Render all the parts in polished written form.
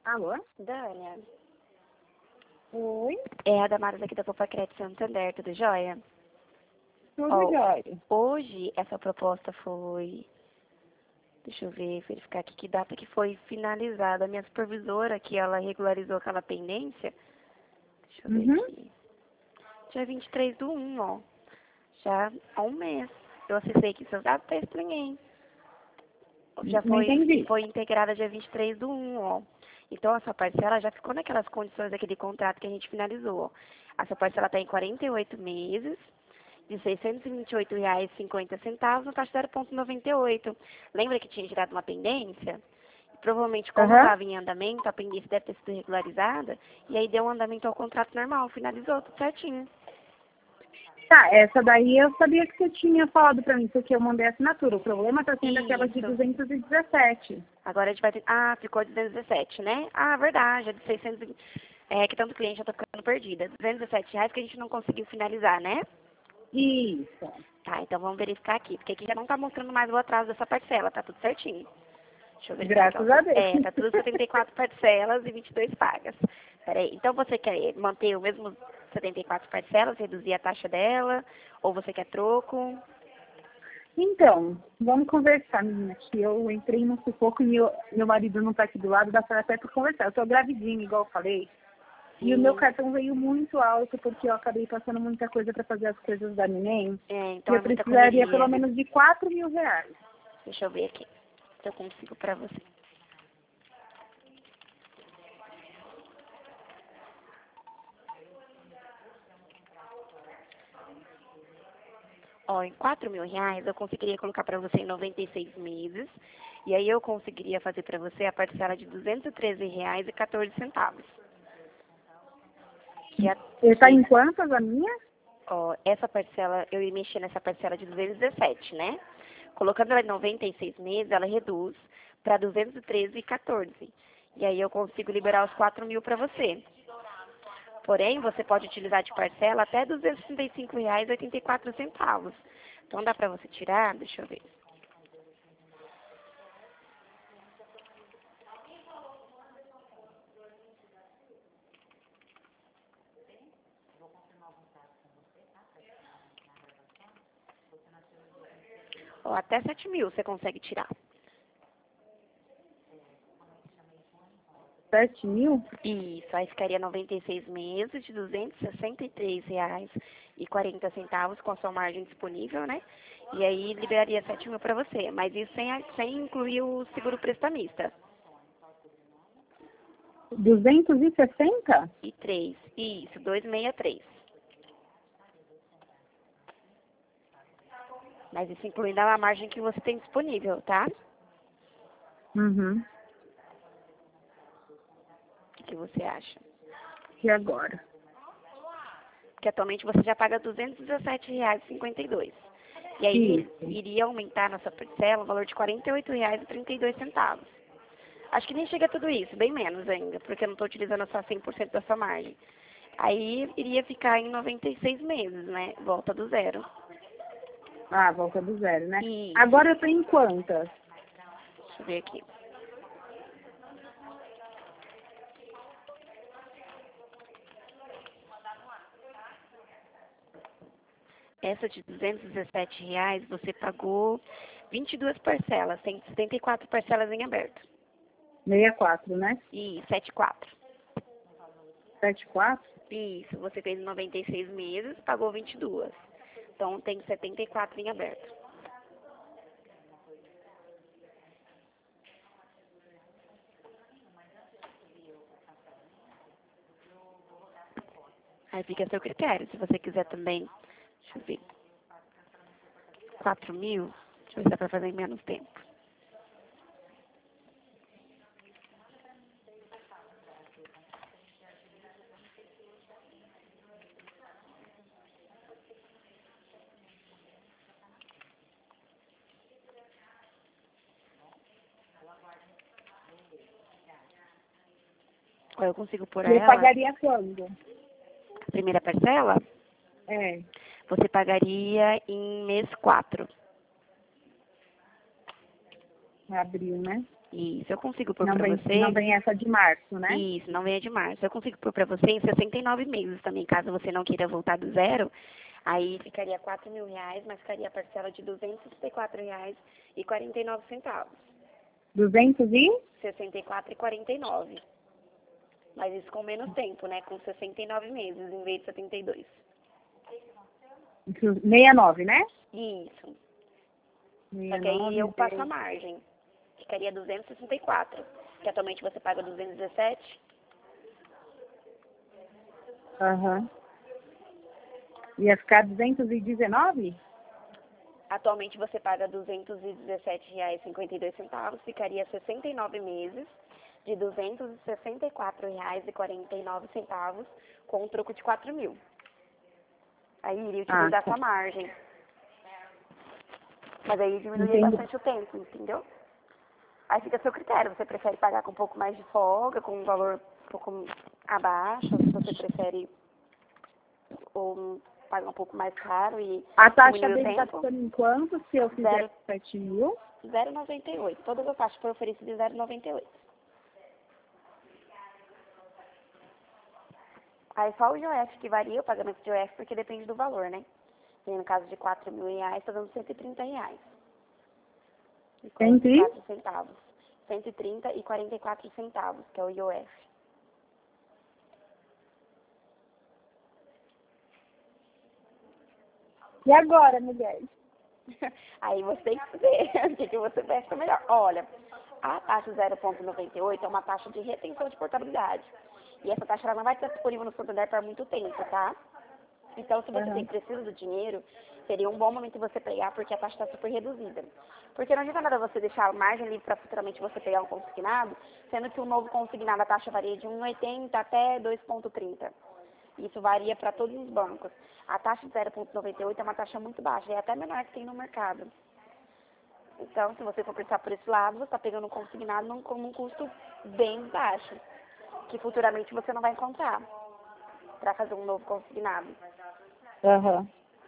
Alô? Dânia, Oi? é a Damares aqui da Poupa Crédito Santander, tudo jóia? Tudo jóia. Hoje essa proposta foi, deixa eu verificar aqui que data que foi finalizada. A minha supervisora, que ela regularizou aquela pendência, deixa eu ver aqui, dia 23/1, ó, já há um mês. Eu acessei aqui seus dados, tá estranhei. Já Não entendi. foi integrada dia 23/1, ó. Então, a sua parcela já ficou naquelas condições daquele contrato que a gente finalizou, ó. A sua parcela está em 48 meses, de R$ 628,50, na taxa de 0,98. Lembra que tinha gerado uma pendência? Provavelmente, como estava em andamento, a pendência deve ter sido regularizada, e aí deu um andamento ao contrato normal, finalizou tudo certinho. Tá, essa daí eu sabia que você tinha falado pra mim, porque eu mandei a assinatura. O problema tá sendo aquela de Isso. 217. Agora a gente vai ter... Ah, ficou 217, né? Ah, verdade, é de 600... É que tanto cliente já tá ficando perdida. R$ 217 que a gente não conseguiu finalizar, né? Isso. Tá, então vamos verificar aqui, porque aqui já não tá mostrando mais o atraso dessa parcela, tá tudo certinho. Deixa eu verificar. Graças a Deus. É, tá tudo 74 parcelas e 22 pagas. Peraí, então você quer manter o mesmo 74 parcelas, reduzir a taxa dela, ou você quer troco? Então, vamos conversar, menina, que eu entrei num sufoco e meu marido não tá aqui do lado, dá pra até pra conversar. Eu tô gravidinha, igual eu falei. E o meu cartão veio muito alto, porque eu acabei passando muita coisa pra fazer as coisas da neném. É, E então eu é muita precisaria correria. pelo menos de R$ 4.000. Deixa eu ver aqui se eu consigo pra você. Ó, em R$ 4.000 eu conseguiria colocar pra você em 96 meses. E aí eu conseguiria fazer pra você a parcela de R$ 213,14. Ele tá em quantas a minha? Ó, essa parcela, eu ia mexer nessa parcela de 217, né? Colocando ela em 96 meses, ela reduz para 213,14. E aí eu consigo liberar os 4.000 para você. Porém, você pode utilizar de parcela até R$ 265,84. Então dá para você tirar, deixa eu ver. Ó, até 7.000 você consegue tirar. 7.000? Isso, aí ficaria 96 meses de R$ 263,40 com a sua margem disponível, né? E aí liberaria 7.000 para você, mas isso sem incluir o seguro prestamista. 260? E 3, isso, 263. Mas isso incluindo a margem que você tem disponível, tá? Uhum. O que você acha? E agora? Porque atualmente você já paga R$ 217,52. E aí Isso. iria aumentar na sua parcela o valor de R$ 48,32. Acho que nem chega a tudo isso, bem menos ainda, porque eu não estou utilizando só 100% da sua margem. Aí iria ficar em 96 meses, né? Volta do zero. Ah, volta do zero, né? Isso. Agora eu tô em quantas? Deixa eu ver aqui. Essa de R$ 217, você pagou 22 parcelas, tem 74 parcelas em aberto. 64, né? E 74. 74? Isso, você fez 96 meses, pagou 22. Então tem 74 em aberto. Aí fica a seu critério. Se você quiser também, deixa eu ver, 4.000, deixa eu ver se dá pra fazer em menos tempo. Ou eu consigo pôr E eu ela, pagaria quando? a primeira parcela, É, você pagaria em mês 4. abril, né? Isso, eu consigo pôr Não pra vem, você. não vem essa de março, né? Isso, não vem a de março. Eu consigo pôr pra você em 69 meses também, caso você não queira voltar do zero. Aí ficaria R$ 4.000, mas ficaria a parcela de R$ 264,49. 200 e? 64,49. Mas isso com menos tempo, né? Com 69 meses, em vez de 72. 69, né? Isso. Só que 69 aí eu passo a vezes. margem. Ficaria 264. Que atualmente você paga 217. Aham. Ia ficar 219? Atualmente você paga R$ 217,52. Ficaria 69 meses de R$ 264,49 com um troco de 4.000. Aí iria utilizar Tá. essa margem. Mas aí diminuiria Entendi. bastante o tempo, entendeu? Aí fica a seu critério. Você prefere pagar com um pouco mais de folga, com um valor um pouco abaixo, se você prefere ou pagar um pouco mais caro e A taxa diminuir o dele tá tempo. ficando em quanto se eu fizer 7 mil? 0,98. Todas as taxas foram oferecidas de 0,98. Aí só o IOF que varia, o pagamento de IOF, porque depende do valor, né? E no caso de R$ 4.000, está dando R$ 130. E 44 centavos. 130,44 centavos, que é o IOF. E agora, mulher? Aí você tem que ver o que você fecha melhor. Olha, a taxa 0,98 é uma taxa de retenção de portabilidade. E essa taxa ela não vai estar disponível no Santander por muito tempo, tá? Então, se você tem precisa do dinheiro, seria um bom momento você pegar, porque a taxa está super reduzida. Porque não adianta nada você deixar a margem livre para futuramente você pegar um consignado, sendo que o novo consignado, a taxa varia de 1,80 até 2,30. Isso varia para todos os bancos. A taxa de 0,98 é uma taxa muito baixa, é até menor que tem no mercado. Então, se você for pensar por esse lado, você está pegando um consignado com um custo bem baixo, que futuramente você não vai encontrar para fazer um novo consignado. Aham.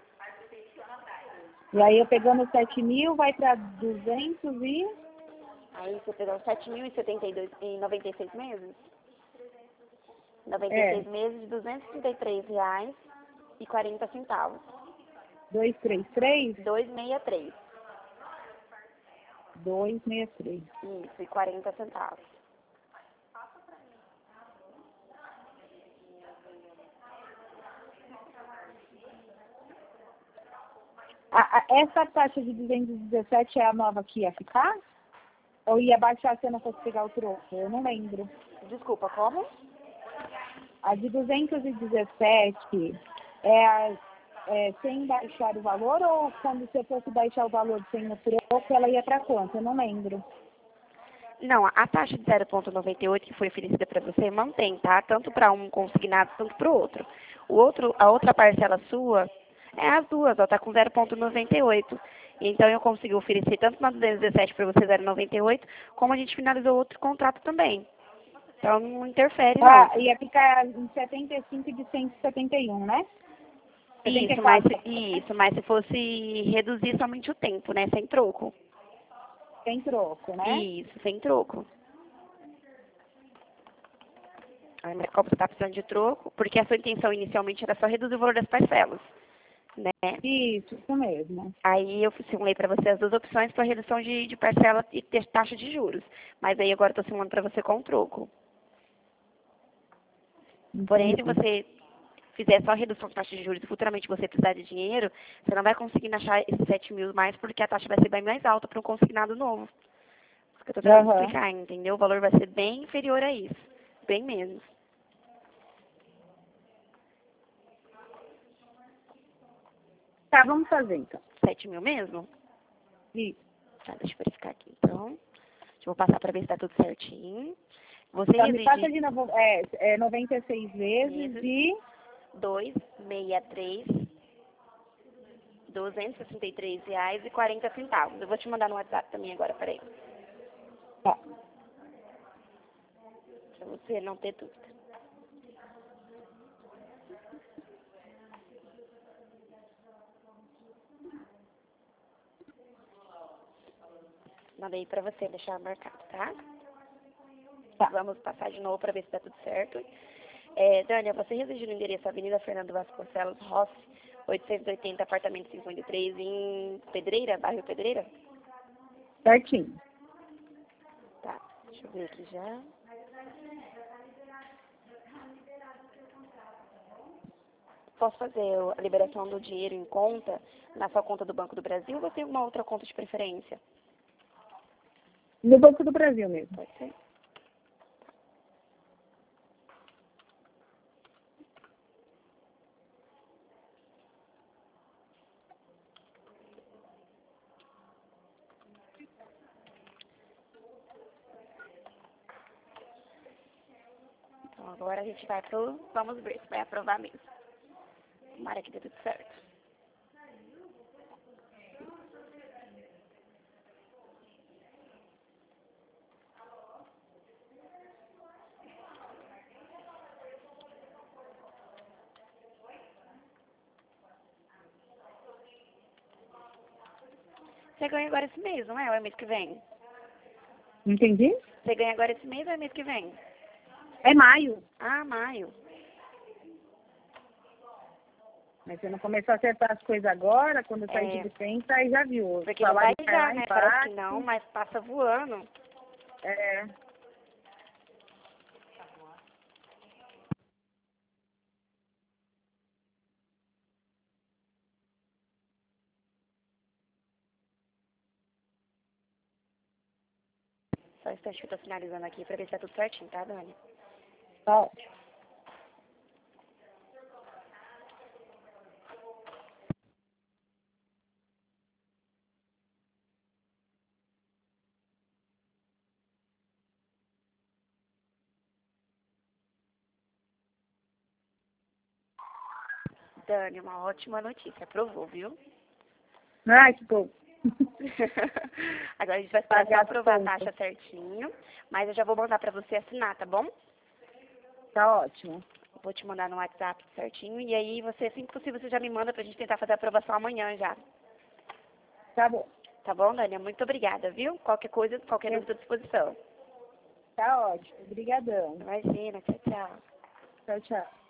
E aí eu pegando 7 mil, vai para 200 e... Aí você pegou 7.072 em 96 meses? 96 meses de R$ 233,40. 233? 263. 263. Isso, e 40 centavos. Essa taxa de 217 é a nova que ia ficar? Ou ia baixar se eu não fosse pegar o troco? Eu não lembro. Desculpa, como? A de 217 é sem baixar o valor, ou quando você fosse baixar o valor sem o troco, ela ia para quanto? Eu não lembro. Não, a taxa de 0,98 que foi oferecida para você mantém, tá? Tanto para um consignado, tanto para o outro. A outra parcela sua é as duas, ó, tá com 0,98. Então eu consegui oferecer tanto na 217 para você 0,98, como a gente finalizou outro contrato também. Então não interfere não. Ia ficar em 75 de 171, né? Isso, 74. mas se fosse reduzir somente o tempo, né? Sem troco. Sem troco, né? Isso, sem troco. Aí, mas como você está precisando de troco, porque a sua intenção inicialmente era só reduzir o valor das parcelas, né? Isso mesmo. Aí eu simulei para você as duas opções para redução de parcela e taxa de juros. Mas aí agora eu estou simulando para você com troco. Porém, se você fizer só redução de taxa de juros e futuramente você precisar de dinheiro, você não vai conseguir achar esses 7 mil mais, porque a taxa vai ser bem mais alta para um consignado novo. Isso que eu estou tentando explicar, entendeu? O valor vai ser bem inferior a isso. Bem menos. Tá, vamos fazer então. 7 mil mesmo? Isso. Tá, deixa eu verificar aqui então. Vou passar para ver se está tudo certinho. Você Então, reside... me passa de novo, 96 vezes e... 263, R$ 263,40. Eu vou te mandar no WhatsApp também agora, peraí. Tá. Pra você não ter dúvida. Mandei pra você deixar marcado, tá? Tá. Vamos passar de novo pra ver se tá tudo certo. Dânia, você reside no endereço Avenida Fernando Vasconcelos Rossi, 880, apartamento 53, em Pedreira, bairro Pedreira? Certinho. Tá, deixa eu ver aqui já. Posso fazer a liberação do dinheiro em conta, na sua conta do Banco do Brasil, ou você tem alguma outra conta de preferência? No Banco do Brasil mesmo. Pode ser? Então agora a gente vai pro... Vamos ver se vai aprovar mesmo. Tomara que dê tudo certo. Você ganha agora esse mês, não é? Ou é mês que vem? Entendi? Você ganha agora esse mês ou é mês que vem? É maio. Ah, maio. Mas você não começou a acertar as coisas agora, quando sair de licença, aí já viu. O Porque não vai salário cai já, lá né? embaixo. Parece que não, mas passa voando. É. Só um instante que eu tô finalizando aqui pra ver se tá tudo certinho, tá, Dani? Tá ótimo. Dani, uma ótima notícia. Aprovou, viu? Ai, que bom. Agora a gente vai esperar só Pagar as aprovar a contas. taxa certinho. Mas eu já vou mandar pra você assinar, tá bom? Tá ótimo. Vou te mandar no WhatsApp certinho. E aí você, assim que possível, você já me manda pra gente tentar fazer a aprovação amanhã já. Tá bom. Tá bom, Dani? Muito obrigada, viu? Qualquer coisa, qualquer dúvida à disposição. Tá ótimo. Obrigadão. Imagina, tchau, tchau. Tchau, tchau.